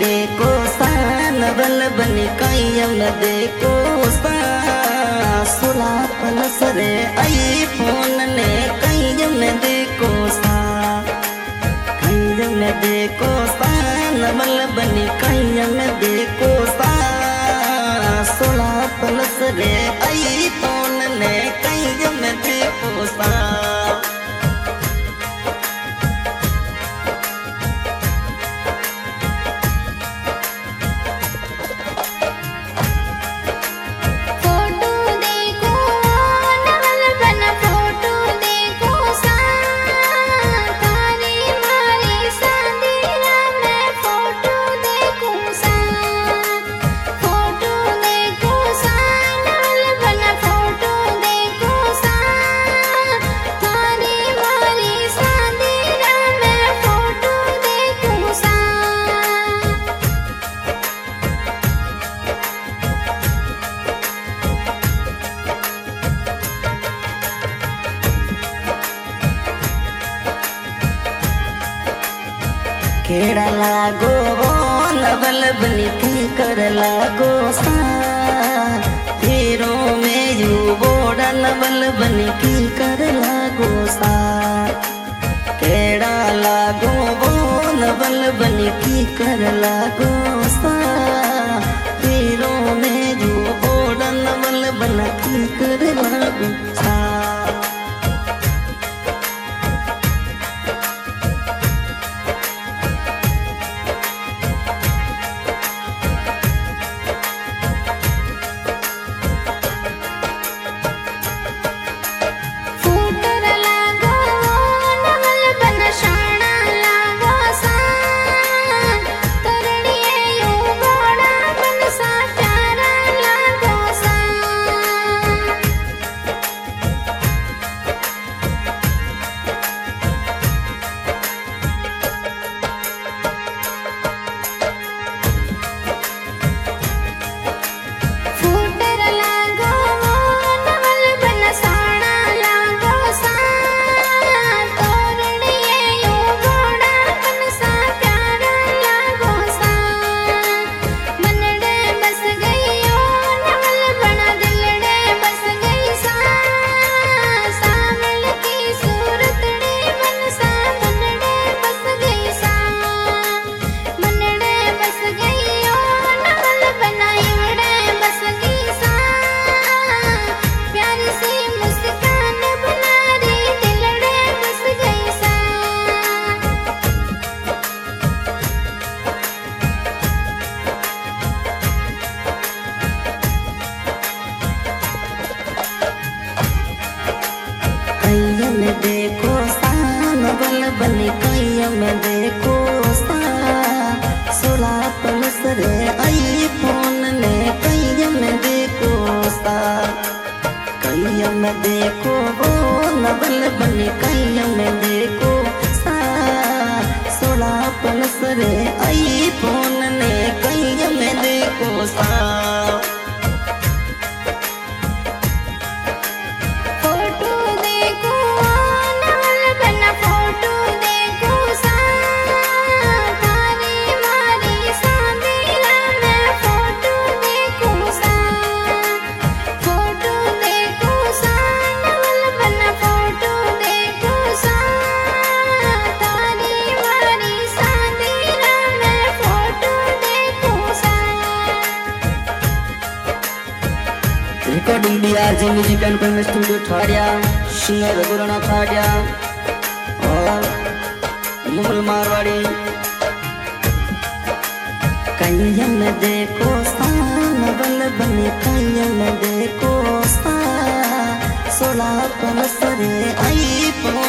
देखो सान बल बनी कैयम देखो सुला पलस रे आई फोन ने कैयम देखो सा कैयम देखो सान बल बनी कैयम देखो सा सुला पलस रे आई फोन ने कैयम देखो सा केड़ा लागो नवल बनी थी कर लागो सा हीरो में यू बोड़ा नवल बनी की कर लागो सा केड़ा लागो वो नवल बनी की कर लागो सा हीरो में यू बोड़ा नवल बना की कर लागो सा देखो सान बल बनी कैयम देखो सा सुला पलस रे आई फोन ने कैयम देखो सा कैयम देखो वो नवल बनी कैयम देखो सा सुला पलस रे आई फोन ने कैयम देखो सा recording BRJ music and film studio Thadiya singer Raghurana Thadiya और मुगल मारवाड़ी कैयम देखो सान बल बनी कैयम देखो सा सोला पलस रे आई